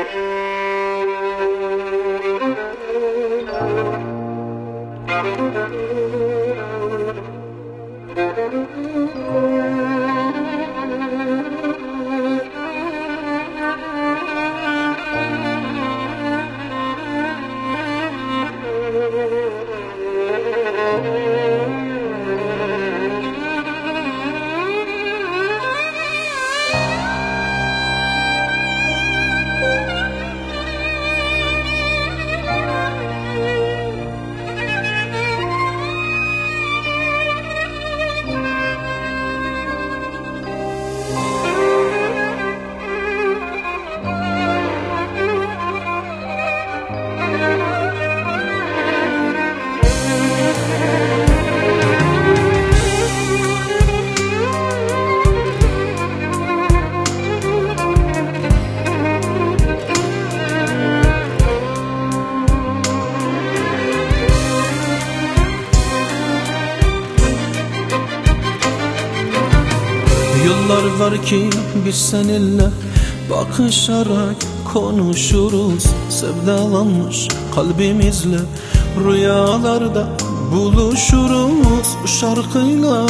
Yıllar var ki biz seninle bakışarak konuşuruz. Sevdalanmış kalbimizle rüyalarda buluşuruz. Bu şarkıyla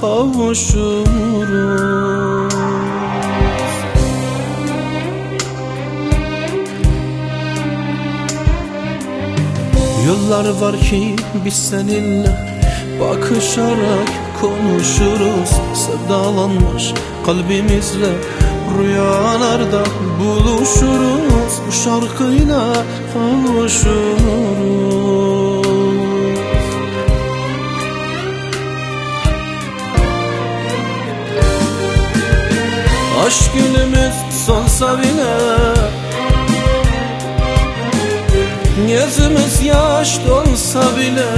kavuşuruz. Yıllar var ki biz seninle bakışarak konuşuruz. Sevdalanmış kalbimizle rüyalarda buluşuruz. Bu şarkıyla kavuşuruz. Aşk günümüz sonsa bile, gözümüz yaş dolsa bile,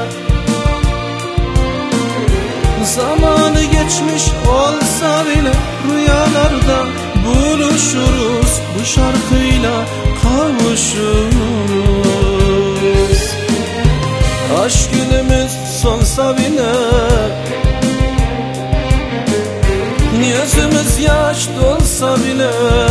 zamanı geçmiş olsa bile rüyalarda buluşuruz. Bu şarkıyla kavuşuruz. Aşk günümüz sonsa bile, gözümüz yaş dolsa bile,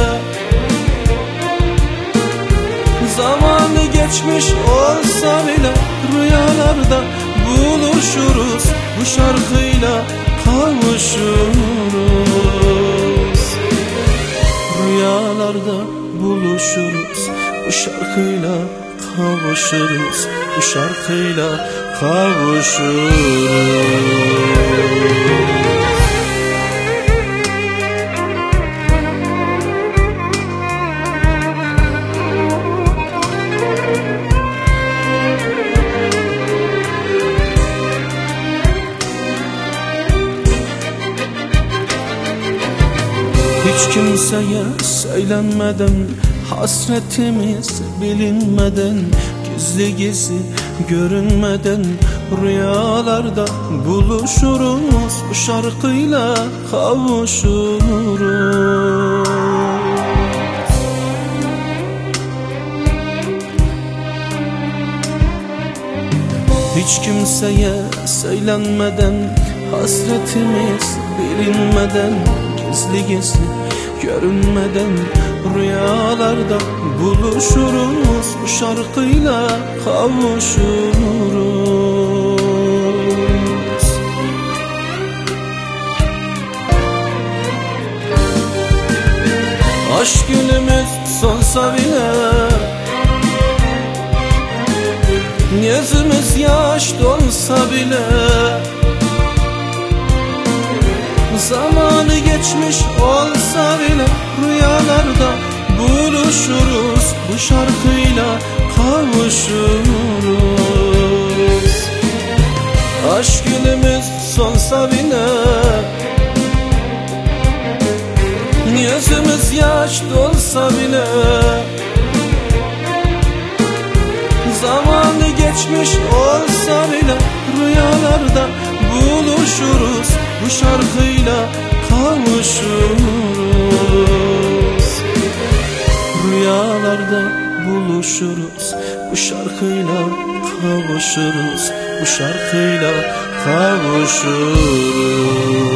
zamanı geçmiş olsa bile rüyalarda buluşuruz. Bu şarkıyla kavuşuruz. Rüyalarda buluşuruz. Bu şarkıyla kavuşuruz. Bu şarkıyla kavuşuruz. Hiç kimseye söylenmeden, hasretimiz bilinmeden, gizli gizli görünmeden rüyalarda buluşuruz. Bu şarkıyla kavuşuruz. Hiç kimseye söylenmeden, hasretimiz bilinmeden, gizli gizli görünmeden rüyalarda buluşuruz. Bu şarkıyla kavuşuruz. Aşk günümüz sonsa bile, gözümüz yaş dolsa bile, zamanı geçmiş olsa bile rüyalarda buluşuruz. Bu şarkıyla kavuşuruz. Aşk günümüz sonsa bile, gözümüz yaş dolsa bile, zamanı geçmiş olsa bile rüyalarda buluşuruz. Bu şarkıyla kavuşuruz. Rüyalarda buluşuruz. Bu şarkıyla kavuşuruz. Bu şarkıyla kavuşuruz.